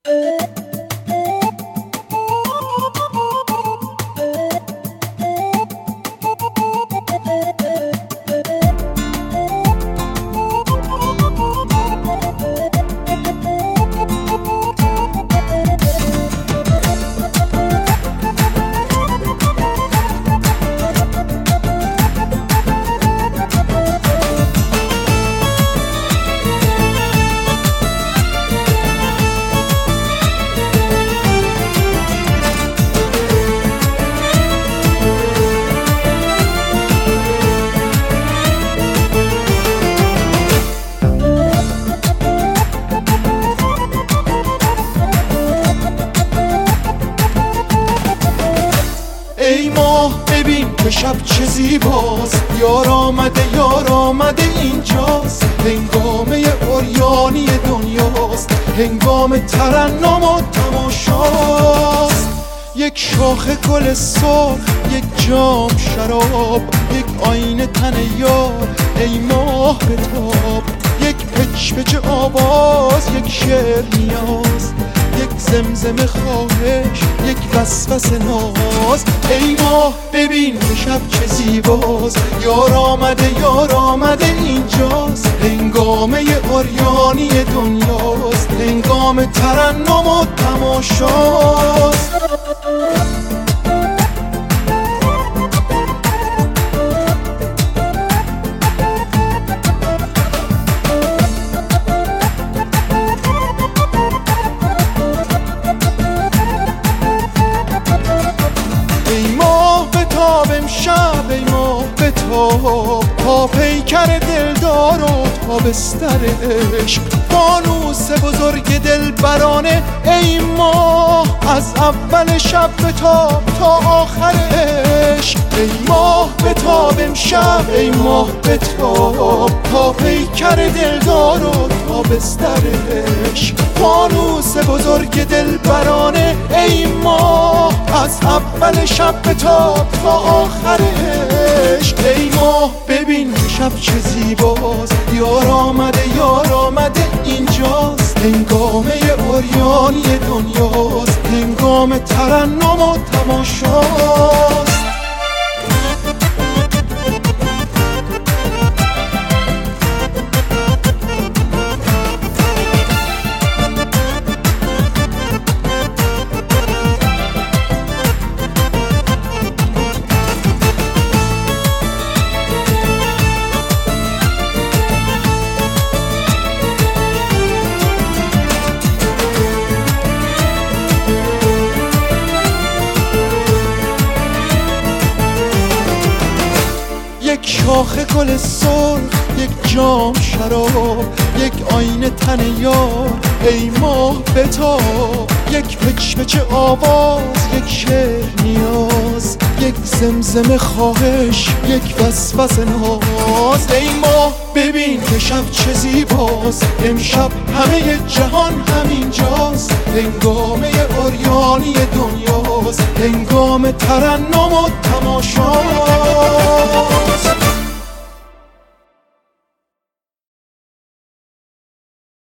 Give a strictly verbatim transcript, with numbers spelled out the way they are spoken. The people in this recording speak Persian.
ای ماه ببین که شب چه زیباست، یار آمده یار آمده اینجاست. هنگامه عریانی دنیاست، هنگام ترنم و تماشاست. یک شاخ گل سرخ، یک جام شراب، یک آینه تن یار، ای ماه بتاب. یک پچ پچ آواز، یک شعر نیاز، یک زمزمه خواهش، یک وسوسه ناز. ای ماه ببین که شب چه زیباست، یار آمده یار آمده اینجاست. هنگامه عریانی دنیاست، هنگام ترنم و تماشاست. امشب ای ماه بتاب، تا پیکر دلدار و تا بستر عشق. فانوس بزرگ دلبرانه ای ماه، از اول شب بتاب تا آخر عشق. ای ماه بتاب امشب ای ماه بتاب، تا پیکر دلدار و تا بستر عشق. فانوس بزرگ دلبرانه ای ماه، از اول شب بتاب تا آخر عشق. ای ماه ببین شب چه زیباست، یار آمده یار آمده اینجاست. هنگامه عریانی دنیاست، هنگام ترنم و تماشاست. یک شاخ گل سرخ، یک جام شراب، یک آینه تن یار، ای ماه بتاب. یک پچ پچ آواز، یک شعر نیاز، یک زمزمه خواهش، یک وسوسه ناز. ای ماه ببین که شب چه زیباست، امشب همه جهان همینجاست. هنگامه عریانی دنیاست، هنگام ترنم و تماشاست.